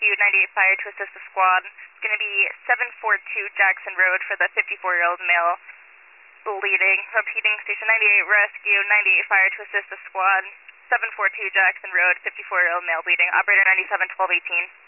Rescue 98 Fire to assist the squad. It's going to be 742 Jackson Road for the 54-year-old male bleeding. Repeating, Station 98 Rescue 98 Fire to assist the squad. 742 Jackson Road, 54-year-old male bleeding. Operator 97, 1218.